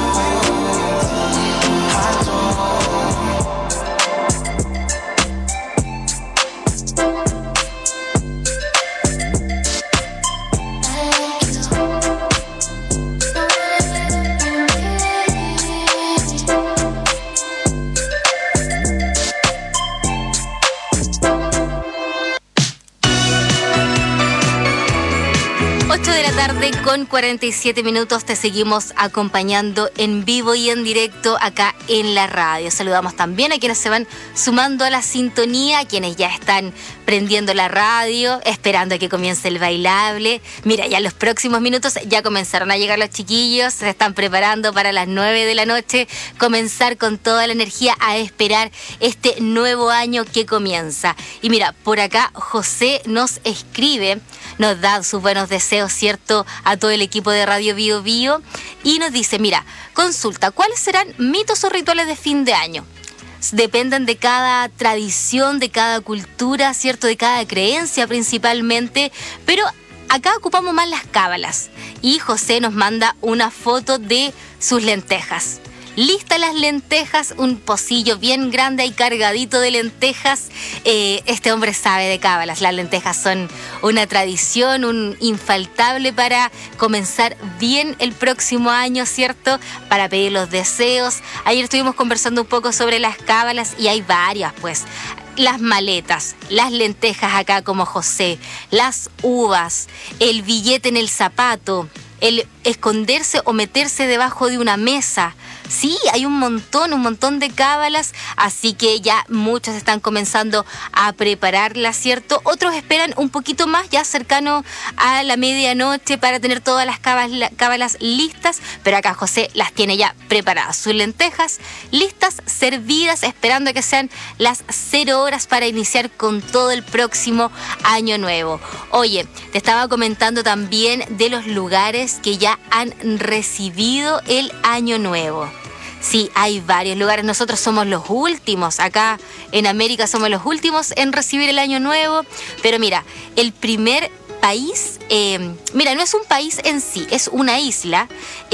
Con 47 minutos te seguimos acompañando en vivo y en directo acá en la radio. Saludamos también a quienes se van sumando a la sintonía, a quienes ya están prendiendo la radio, esperando a que comience el bailable. Mira, ya en los próximos minutos ya comenzaron a llegar los chiquillos, se están preparando para las 9 de la noche, comenzar con toda la energía a esperar este nuevo año que comienza. Y mira, por acá José nos escribe, nos da sus buenos deseos, ¿cierto?, a todo el equipo de Radio Bio Bio y nos dice, mira, consulta, ¿cuáles serán mitos o rituales de fin de año? Dependen de cada tradición, de cada cultura, ¿cierto?, de cada creencia principalmente, pero acá ocupamos más las cábalas. Y José nos manda una foto de sus lentejas. Listas las lentejas, un pocillo bien grande y cargadito de lentejas. Este hombre sabe de cábalas. Las lentejas son una tradición, un infaltable para comenzar bien el próximo año, ¿cierto? Para pedir los deseos. Ayer estuvimos conversando un poco sobre las cábalas y hay varias, pues. Las maletas, las lentejas acá como José, las uvas, el billete en el zapato, el esconderse o meterse debajo de una mesa. Sí, hay un montón de cábalas, así que ya muchos están comenzando a prepararlas, ¿cierto? Otros esperan un poquito más, ya cercano a la medianoche para tener todas las cábalas listas, pero acá José las tiene ya preparadas. Sus lentejas listas, servidas, esperando a que sean las 0 horas para iniciar con todo el próximo año nuevo. Oye, te estaba comentando también de los lugares que ya han recibido el año nuevo. Sí, hay varios lugares. Nosotros somos los últimos. Acá en América somos los últimos en recibir el año nuevo. Pero mira, el primer país, mira, no es un país en sí, es una isla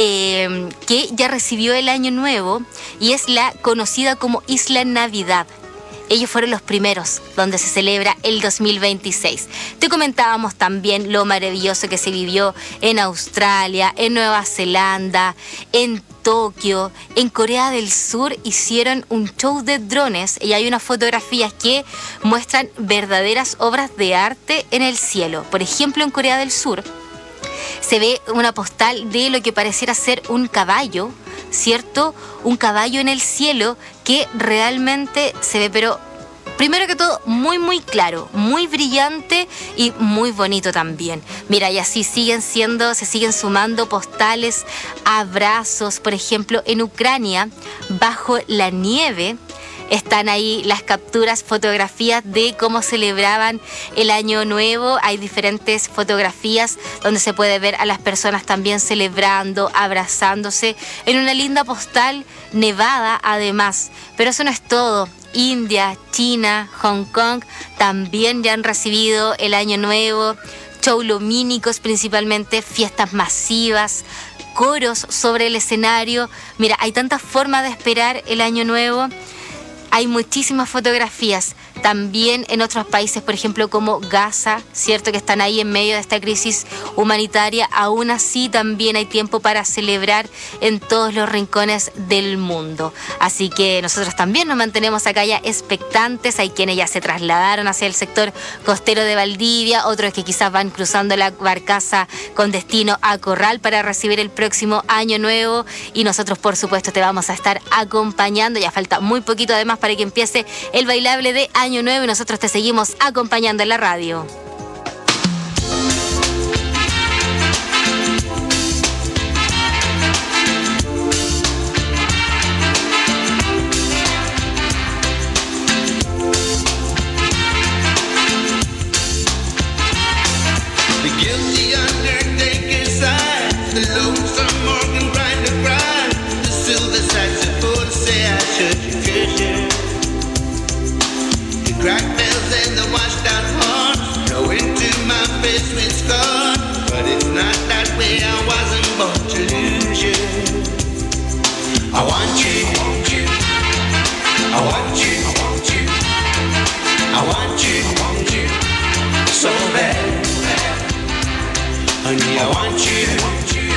que ya recibió el año nuevo y es la conocida como Isla Navidad. Ellos fueron los primeros donde se celebra el 2026. Te comentábamos también lo maravilloso que se vivió en Australia, en Nueva Zelanda, en Tokio, en Corea del Sur hicieron un show de drones y hay unas fotografías que muestran verdaderas obras de arte en el cielo. Por ejemplo, en Corea del Sur se ve una postal de lo que pareciera ser un caballo, ¿cierto? Un caballo en el cielo que realmente se ve, pero primero que todo, muy claro, muy brillante y muy bonito también. Mira, y así se siguen sumando postales, abrazos. Por ejemplo, en Ucrania, bajo la nieve, están ahí las capturas, fotografías de cómo celebraban el año nuevo. Hay diferentes fotografías donde se puede ver a las personas también celebrando, abrazándose, en una linda postal nevada además. Pero eso no es todo. India, China, Hong Kong también ya han recibido el año nuevo. Shows lumínicos principalmente, fiestas masivas, coros sobre el escenario. Mira, hay tantas formas de esperar el año nuevo hay muchísimas fotografías. También en otros países, por ejemplo, como Gaza, ¿cierto? Que están ahí en medio de esta crisis humanitaria. Aún así, también hay tiempo para celebrar en todos los rincones del mundo. Así que nosotros también nos mantenemos acá ya expectantes. Hay quienes ya se trasladaron hacia el sector costero de Valdivia, otros que quizás van cruzando la barcaza con destino a Corral para recibir el próximo año nuevo. Y nosotros, por supuesto, te vamos a estar acompañando. Ya falta muy poquito además para que empiece el bailable de Año Nuevo y nosotros te seguimos acompañando en la radio. Crack bells and the washed out horns know into my face with scorn. But it's not that way, I wasn't born to lose you. I want you, want you. I want you, want you. I want you, want you. So bad, honey, I want you, want you.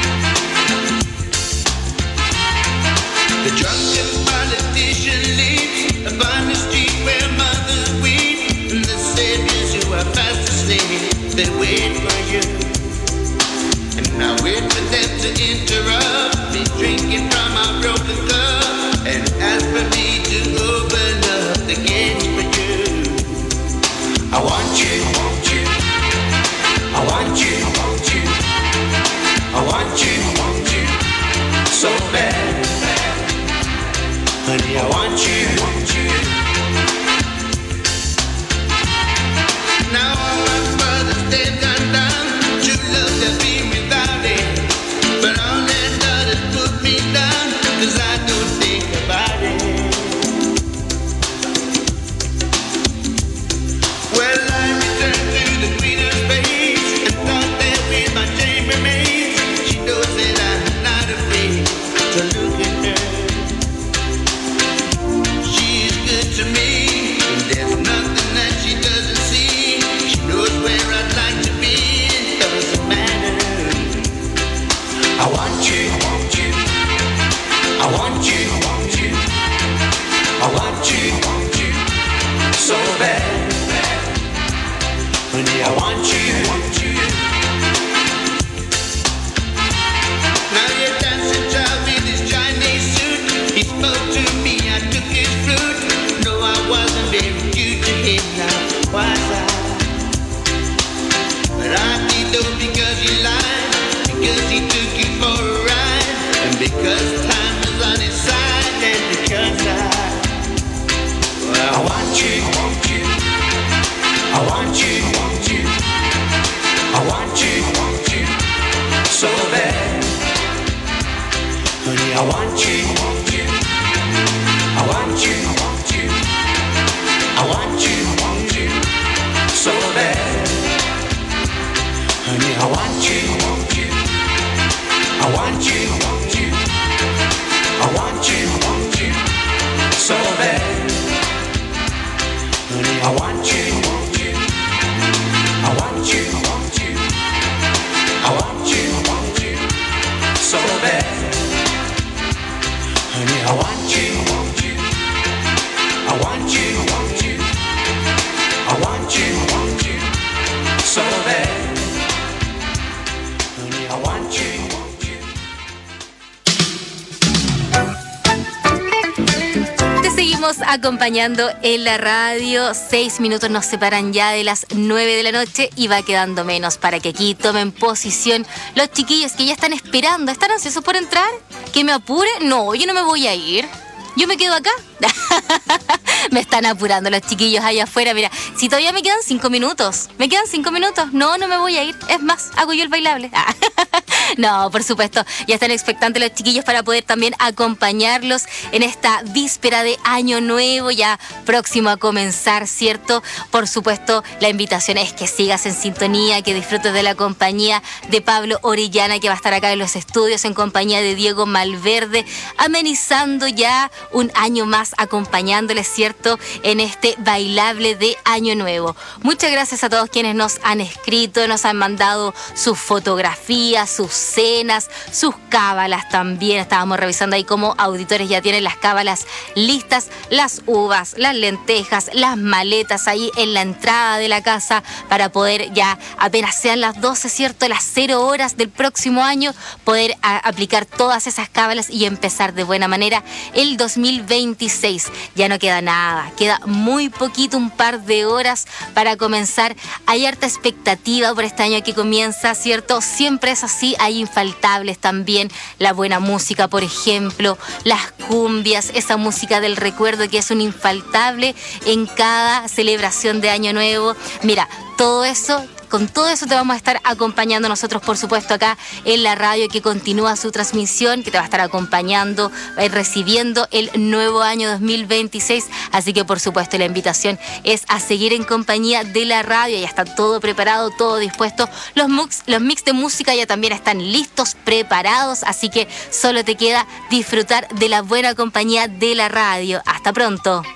The drunken politician leaves upon the street where mothers weep, and the saviors who are fast asleep, they wait for you. And I wait for them to interrupt me, drinking from my broken cup, and ask for me to open up the gates for you. I want you, want you. I want you, want you. I want you, want you. So bad. Honey, I want you, want you. Now all my brothers, they've gone down. True love, they've been without it. But all that does is put me down, 'cause I don't think about it. Well, I returned to the greener space and thought that with my chambermaid, she knows that I'm not afraid to look at her. To me, and there's nothing that she doesn't see. She knows where I'd like to be, it doesn't matter. I want you, want you. I want you, want you. I want you, want you. So bad, honey, I want you, want you. Now you're dancing child with this Chinese suit. He spoke to me, I took his fruit. I wasn't very cute to him, now was I? But I did though because he lied, because he took you for a ride, and because time was on his side, and because I want you, want you. I want you, want you. I want you, want you. So bad, honey, I want you, want you. I want you, want you. I want you, so bad. Honey, I want you, I want you, I want you, so bad. Honey, I want you, I want you, I want you, so bad. Honey, I want you, I want you, I want you, so bad. Honey, I want you. Te seguimos acompañando en la radio. 6 minutos nos separan ya de las 9 de la noche y va quedando menos para que aquí tomen posición los chiquillos que ya están esperando. ¿Están ansiosos por entrar? ¿Que me apure? No, yo no me voy a ir. Yo me quedo acá. Me están apurando los chiquillos allá afuera. Mira, si todavía me quedan 5 minutos. ¿Me quedan 5 minutos? No, no me voy a ir. Es más, hago yo el bailable. No, por supuesto, ya están expectantes los chiquillos para poder también acompañarlos en esta víspera de Año Nuevo, ya próximo a comenzar, ¿cierto? Por supuesto, la invitación es que sigas en sintonía, que disfrutes de la compañía de Pablo Orellana, que va a estar acá en los estudios en compañía de Diego Malverde, amenizando ya un año más, acompañándoles, ¿cierto?, en este bailable de Año Nuevo. Muchas gracias a todos quienes nos han escrito, nos han mandado sus fotografías, sus cenas, sus cábalas también. Estábamos revisando ahí cómo auditores ya tienen las cábalas listas, las uvas, las lentejas, las maletas ahí en la entrada de la casa para poder ya, apenas sean las 12, ¿cierto?, las 0 horas del próximo año, poder aplicar todas esas cábalas y empezar de buena manera el 2026. Ya no queda nada, queda muy poquito, un par de horas para comenzar. Hay harta expectativa por este año que comienza, ¿cierto? Siempre es así, hay infaltables también, la buena música, por ejemplo, las cumbias, esa música del recuerdo que es un infaltable en cada celebración de Año Nuevo. Mira, todo eso, con todo eso te vamos a estar acompañando nosotros, por supuesto, acá en la radio, que continúa su transmisión, que te va a estar acompañando, recibiendo el nuevo año 2026. Así que, por supuesto, la invitación es a seguir en compañía de la radio. Ya está todo preparado, todo dispuesto. Los mix de música ya también están listos, preparados. Así que solo te queda disfrutar de la buena compañía de la radio. Hasta pronto.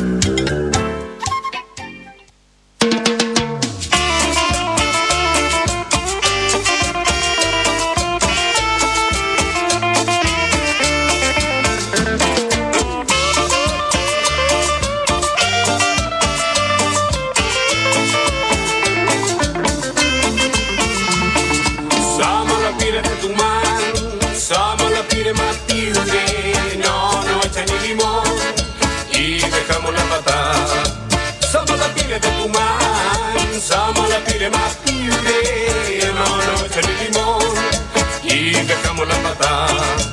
Somos la pire más piure, no echa ni limón y dejamos la pata.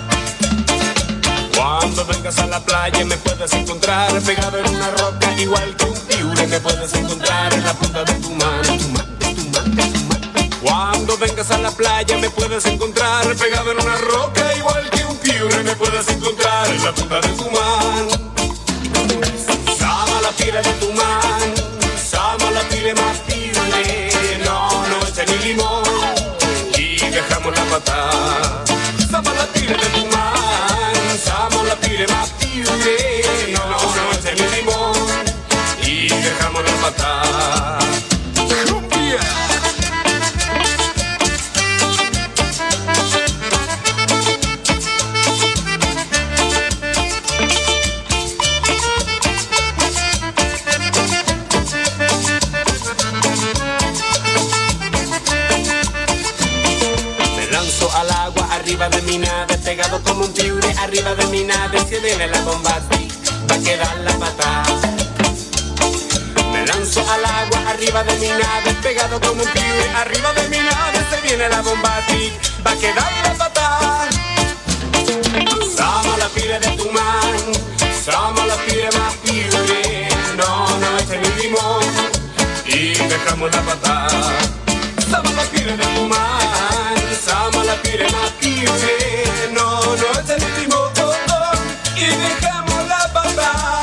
Cuando vengas a la playa me puedes encontrar pegado en una roca igual que un piure. Me puedes encontrar en la punta de tu mano, Cuando vengas a la playa me puedes encontrar pegado en una roca igual que un piure. Me puedes encontrar en la punta de tu mano. Sama la pire de tu mano, sama la pire más piure, no echa ni limón y dejamos la pata. Sama la pire de tu mano, sama la pire más piure, no echa ni limón y dejamos la pata. Arriba de mi nave, pegado como un piure. Arriba de mi nave, si viene la bomba, va a quedar la pata. Me lanzo al agua, arriba de mi nave, pegado como un piure. Arriba de mi nave, se viene la bomba, va a quedar la pata. Sama la pire de tu mano, sama la pire más piure. No echa ni limón y dejamos la pata. Sama la pire de tu mano, sama la pire más piure, no echa ni limón y dejamos la pata.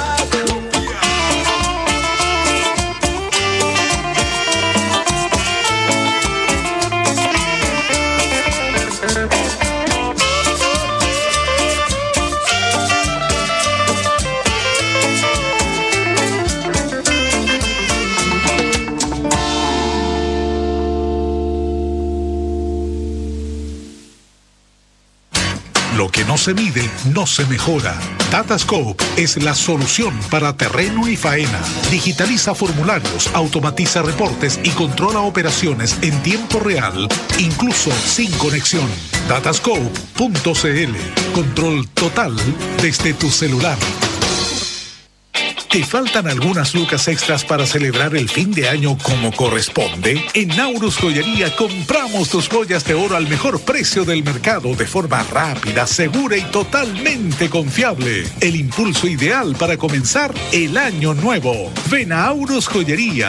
Lo que no se mide, no se mejora. Datascope es la solución para terreno y faena. Digitaliza formularios, automatiza reportes y controla operaciones en tiempo real, incluso sin conexión. Datascope.cl. Control total desde tu celular. ¿Te faltan algunas lucas extras para celebrar el fin de año como corresponde? En Naurus Joyería compramos tus joyas de oro al mejor precio del mercado de forma rápida, segura y totalmente confiable. El impulso ideal para comenzar el año nuevo. Ven a Naurus Joyería.